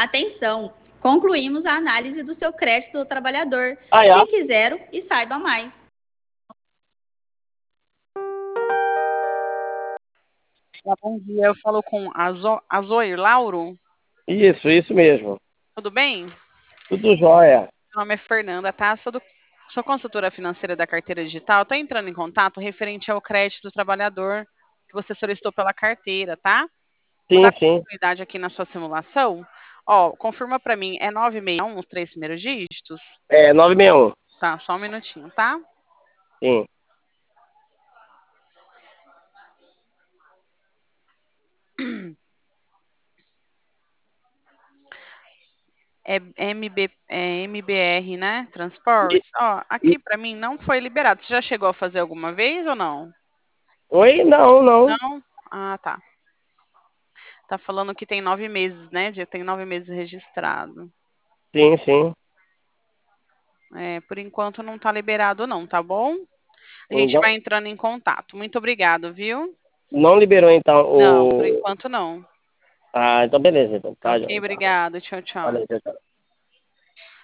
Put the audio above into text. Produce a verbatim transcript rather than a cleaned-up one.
Atenção! Concluímos a análise do seu crédito do trabalhador. Ah, é? Clique zero e saiba mais. Olá, bom dia, eu falo com a, Zo a Zoe Lauro. Isso, isso mesmo. Tudo bem? Tudo jóia. Meu nome é Fernanda, tá? Sou, do, sou consultora financeira da carteira digital. Estou entrando em contato referente ao crédito do trabalhador que você solicitou pela carteira, tá? Vou Sim, dar sim. continuidade aqui na sua simulação. Ó, confirma para mim, é nove seis um os três primeiros dígitos? É, nove seis um. Tá, só um minutinho, tá? Sim. É, M B, é M B R, né? Transportes. E, Ó, e... aqui para mim não foi liberado. Você já chegou a fazer alguma vez ou não? Oi? Não, não. Não? Ah, tá. Tá falando que tem nove meses, né? De- Tem nove meses registrado. Sim, sim. É, por enquanto não tá liberado, não, tá bom? A gente Não, vai entrando em contato. Muito obrigado, viu? não liberou, então, Não, por o... enquanto não. Ah, então beleza. Então, Tá tá, ok, jóia, tá. obrigado. Tchau, tchau. Valeu, tchau, tchau.